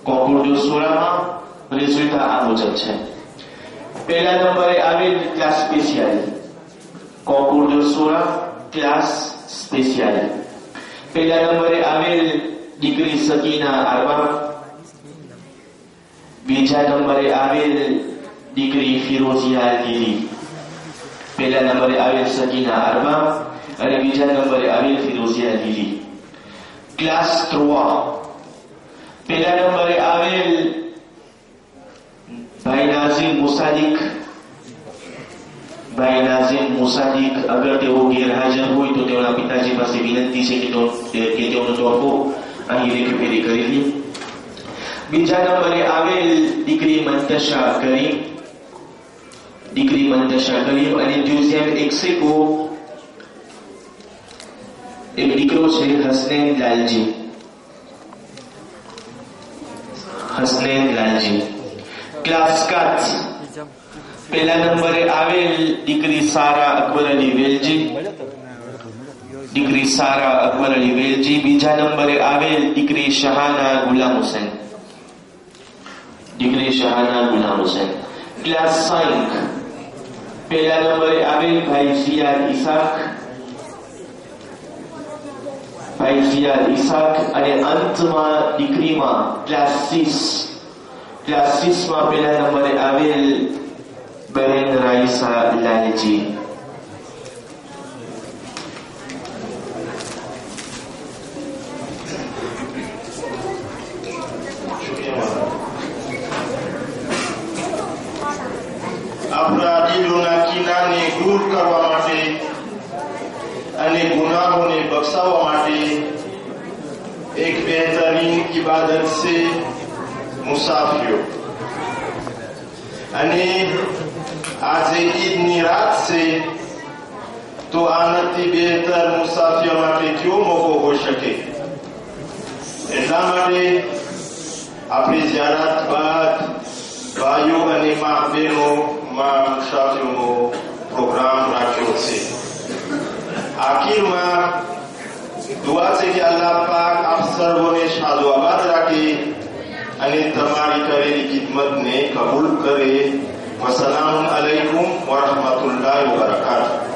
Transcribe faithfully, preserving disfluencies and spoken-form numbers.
Computer સોળામાં result આ મુજબ છે. પહેલા નંબરે આવેલ ક્લાસ સ્પેશિયલ, કોમ્પ્યુટર સોળા ક્લાસ સ્પેશિયલ. પહેલા નંબરે આવેલ દીકરી સકીના આરવા, બીજા નંબરે આવેલ દીકરી ફિરોઝિયા લીલી. પહેલા નંબરે આવેલ સકીના આરવા અને બીજા નંબરે આવેલ ફિરોઝિયા લીલી. ક્લાસ ત્રોવા, પહેલા નંબરે આવેલ ભાઈ નાઝિમ મુસાદિક. ભાઈ નાઝિમ મુસાદિક અગર તેઓ ગેરહાજર હોય તો તેઓના પિતાજી પાસે વિનંતી છે કે તેઓનો તોહફો અહીં રેક્યુપેરી કરી લે. બીજા નંબરે આવેલ દીકરી મંતશા કરીમ, દીકરી મંતશા કરીમ અને ડ્યુઝિયમ એક્સેકો એક દીકરો છે હસનૈન લાલજી, હસનૈન લાલજી. ક્લાસ કાચ, પહેલા નંબરે આવેલ દીકરી સારા અકબર અલી વેલજી, દીકરી સારા અકબર અલી વેલજી. બીજા નંબરે આવેલ દીકરી શહાના ગુલામ હુસૈન, દીકરી શહાના ગુલામ હુસૈન. ક્લાસ સાઈક, પહેલા નંબરે આવેલ ભાઈ ઝિયાદ ઇસાક, ભાઈ ઝિયાદ ઇસાક અને અંતમાં દીકરીમાં ક્લાસ સિક્સ, ક્લાસ સિક્સ માં પહેલા નંબરે આવેલ બહેન રાઈસા લાલજી. અપરાધીઓના કિનાને દૂર કરવા માટે અને ગુનાહોને બક્ષાવવા માટે એક બહેતરીન ઇબાદત છે મુસાફરીઓ. અને આજે ઈદની રાત છે તો આનાથી બહેતર મુસાફરીઓ માટે કયો મોકો હોઈ શકે. એટલા માટે આપણે ઝિયારત બાદ ભાઈઓ અને મા બહેનો માં મુસાફરીઓનો પ્રોગ્રામ રાખ્યો છે. આખીરમાં દુઆ છે કે અલ્લાહ પાક આપ સર્વોને શાદો આબાદ રાખે અને તમારી કરેલી ખિદમતને કબૂલ કરે. વસલામ અલૈકુમ વરહમતુલ્લાહિ વબરકાતુહુ.